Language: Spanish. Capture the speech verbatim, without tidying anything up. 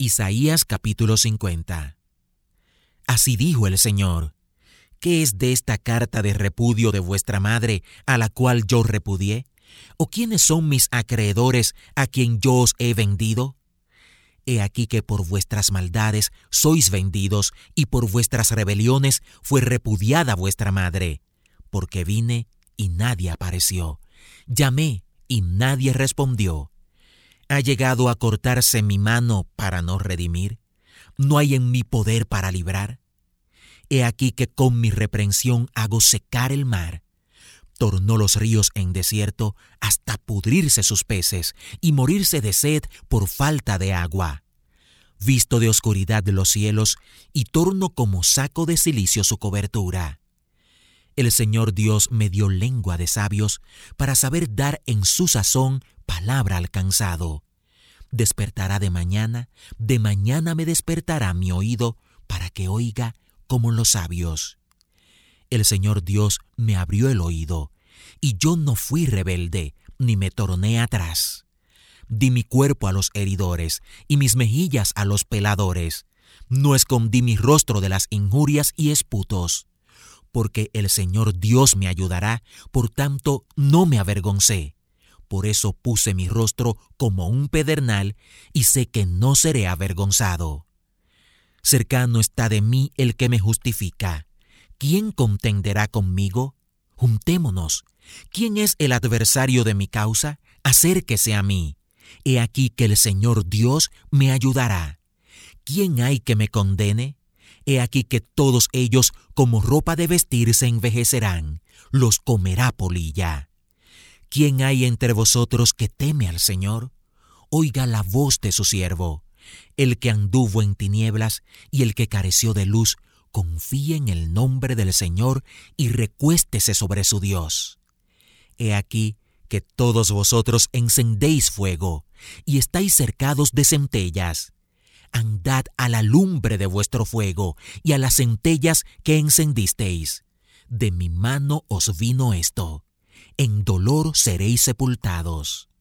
Isaías capítulo cincuenta. Así dijo el Señor: ¿Qué es de esta carta de repudio de vuestra madre, a la cual yo repudié? ¿O quiénes son mis acreedores, a quien yo os he vendido? He aquí que por vuestras maldades sois vendidos, y por vuestras rebeliones fue repudiada vuestra madre. Porque vine y nadie apareció, llamé y nadie respondió. ¿Ha llegado a cortarse mi mano para no redimir? ¿No hay en mí poder para librar? He aquí que con mi reprensión hago secar el mar. Tornó los ríos en desierto hasta pudrirse sus peces y morirse de sed por falta de agua. Visto de oscuridad de los cielos y torno como saco de cilicio su cobertura. El Señor Dios me dio lengua de sabios para saber dar en su sazón palabra al cansado. Despertará de mañana, de mañana me despertará mi oído para que oiga como los sabios. El Señor Dios me abrió el oído, y yo no fui rebelde, ni me torné atrás. Di mi cuerpo a los heridores, y mis mejillas a los peladores. No escondí mi rostro de las injurias y esputos. Porque el Señor Dios me ayudará, por tanto no me avergoncé. Por eso puse mi rostro como un pedernal, y sé que no seré avergonzado. Cercano está de mí el que me justifica. ¿Quién contenderá conmigo? Juntémonos. ¿Quién es el adversario de mi causa? Acérquese a mí. He aquí que el Señor Dios me ayudará. ¿Quién hay que me condene? He aquí que todos ellos como ropa de vestir se envejecerán, los comerá polilla. ¿Quién hay entre vosotros que teme al Señor? Oiga la voz de su siervo. El que anduvo en tinieblas y el que careció de luz, confíe en el nombre del Señor y recuéstese sobre su Dios. He aquí que todos vosotros encendéis fuego y estáis cercados de centellas. Andad a la lumbre de vuestro fuego y a las centellas que encendisteis. De mi mano os vino esto. En dolor seréis sepultados.